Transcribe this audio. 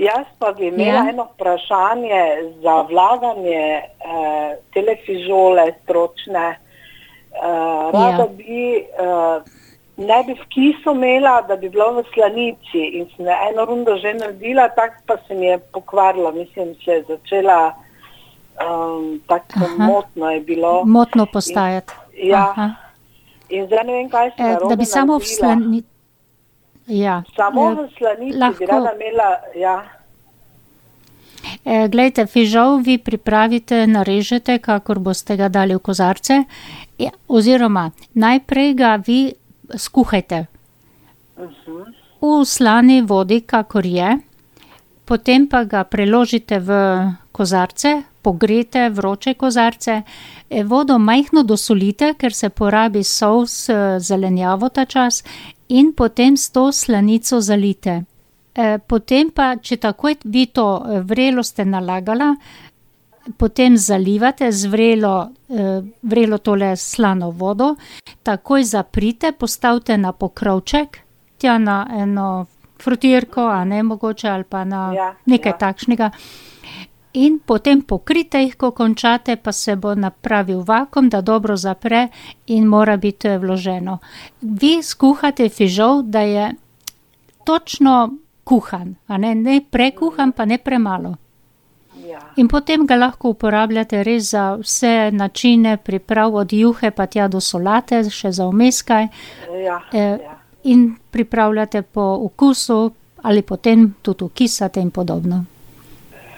Jaz pa bi imela eno vprašanje za vlaganje tele fižole stročne. Rada bi, ne bi v kisu imela, da bi bilo v slanici in sem eno rundo že naredila, tak pa se mi je pokvarila, mislim, se je začela tako motno je bilo. Motno postajati. In zdaj ne vem, kaj sem narobe da bi samo v slanici. Samo v slanici bi rada imela, Glejte, fižol vi pripravite, narežete, kakor boste ga dali v kozarce, oziroma najprej ga vi skuhajte. V slani vodi, kakor je, potem pa ga preložite v kozarce, pogrete, vroče kozarce, vodo majhno dosolite, ker se porabi sol s zelenjavo ta čas, in potem s to slanico zalite. Potem pa, če takoj vi to vrelo ste nalagala, potem zalivate z vrelo tole slano vodo, takoj zaprite, postavite na pokrovček, tja na eno frutirko, a ne mogoče, ali pa na nekaj takšnega. In potem pokrite jih, ko končate, pa se bo napravil vakuum, da dobro zapre in mora biti vloženo. Vi skuhate fižol, da je točno kuhan, a ne prekuhan, pa ne premalo. In potem ga lahko uporabljate res za vse načine priprav, od juhe pa tja do solate, še za vmeskaj. In pripravljate po okusu ali potem tudi okisate in podobno.